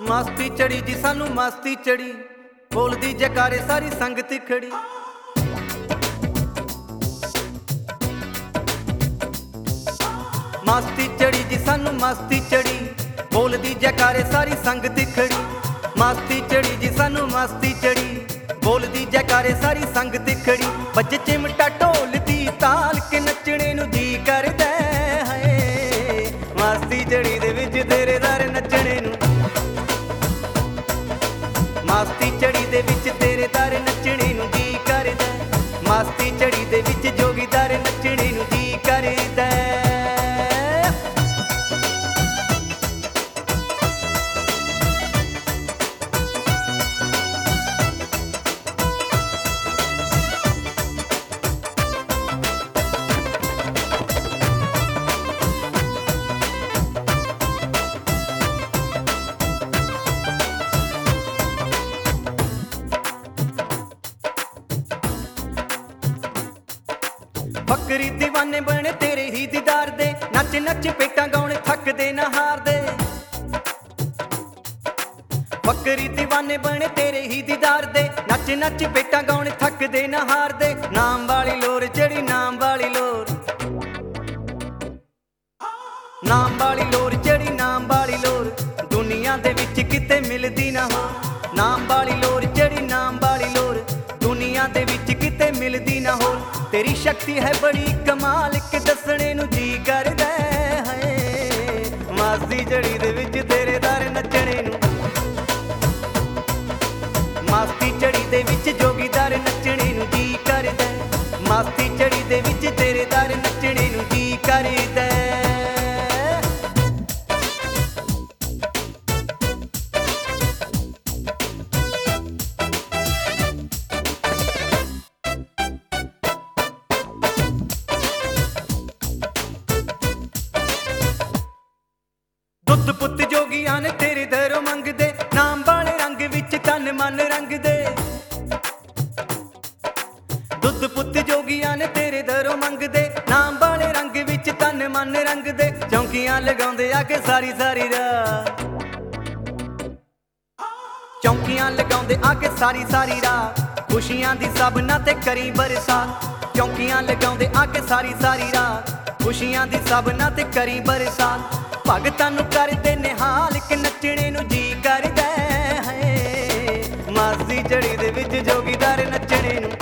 मस्ती चढ़ी जी सानू मस्ती चढ़ी, बोलदी जयकारे सारी संगत खड़ी। मस्ती चढ़ी जी सानू मस्ती चढ़ी, बोलदी जयकारे सारी संगत खड़ी। मस्ती चढ़ी जी सानू मस्ती चढ़ी, बोलदी जयकारे सारी संगत खड़ी। बज चिमटा ढोल दी ताल के नचने नू जी करदा है। मस्ती चढ़ी दे विच तेरे दर नचने नू, मस्ती चढ़ी दे विच तेरे दर नचने नू जी करदा। मस्ती चढ़ी दे विच जोगीदार नचने नू जी करदा। बकरी दीवाने बने तेरे ही दीदार दे, नच नच पेटां गाउण थकदे ना हारदे। बकरी दीवाने बने तेरे ही दीदार दे, नच नच पेटां गाउण थकदे ना हारदे। नाम वाली लोर चढ़ी नाम वाली लोर, नाम वाली लोर चढ़ी नाम वाली लोर, दुनिया दे विच किते मिलदी ना हो। नाम वाली लोर चढ़ी नाम वाली लोर, दुनिया दे विच किते मिलदी ना हो। तेरी शक्ति है बड़ी कमाल के दसने नू जी करदा है। मस्ती चढ़ी दे विच तेरे दर नचने नू, मस्ती चढ़ी दे विच जोगीदार नचने नू जी करदा। मस्ती चढ़ी दे विच तेरे दर नचने नू जी करदा। दुध पुत जोगियां ने तेरे दरों मंगदे, नाम वाले रंग विच तन मन रंगदे। दुध पुत जोगियां ने तेरे दरों मंगदे, नाम वाले रंग विच तन मन रंगदे। चौंकियां लगाउंदे आके सारी सारी रात, चौंकियां लगाउंदे आके सारी सारी रात। खुशियां दी सबना ते करी बरसात, चौंकियां लगाउंदे आके सारी सारी रात। खुशियां दी सबना ते करी बरसात। भगतां नू करदे निहाल के नचने नू जी करदा है। मस्ती चढ़ी दे विच जोगीदार नचने नू,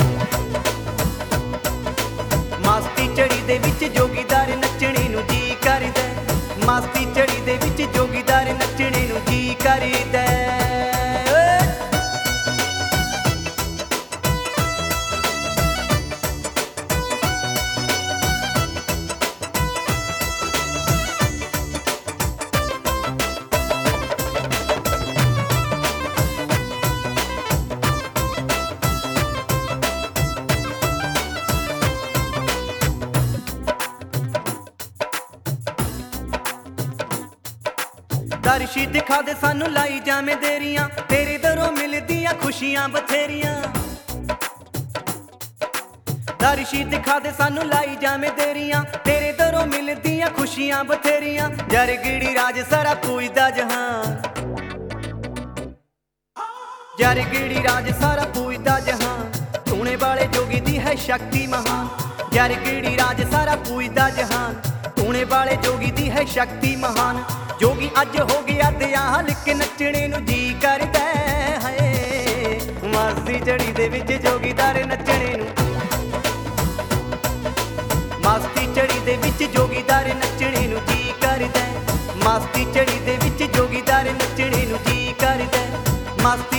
मस्ती चढ़ी दे विच जोगीदार नचने नू जी करदा। मस्ती चढ़ी दे विच जोगीदार नचने नू जी करदा। दर्शी दिखा दे सानू लाई जामे देरियां, तेरे दरों मिलदियां खुशियां बथेरियां। दर्शी दिखा दे सानू लाई जामे देरियां, तेरे दरों मिलदियां खुशियां बथेरियां। जर गिड़ी राज सारा पूजदा जहान, जर गिड़ी राज सारा पूजदा जहान। टूणे वाले जोगी दी है शक्ति महान, जर गिड़ी राज सारा पूजदा जहान। टूणे वाले जोगी दी है शक्ति महान। जोगी अज हो गया दयाल के नचने नू जी करदा है। मस्ती चढ़ी दे विच जोगीदार नचने नू, मस्ती चढ़ी दे विच जोगीदार नचने नू जी करदा। मस्ती चढ़ी दे विच जोगीदार नचने नू जी करदा। मस्ती